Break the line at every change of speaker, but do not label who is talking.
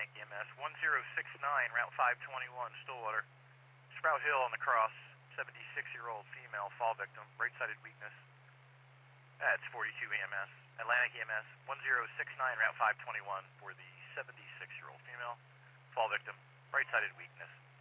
Atlantic EMS, 1069, Route 521, Stillwater. Sprout Hill on the cross, 76-year-old female, fall victim, right-sided weakness. That's 42 EMS. Atlantic EMS, 1069, Route 521 for the 76-year-old female, fall victim, right-sided weakness.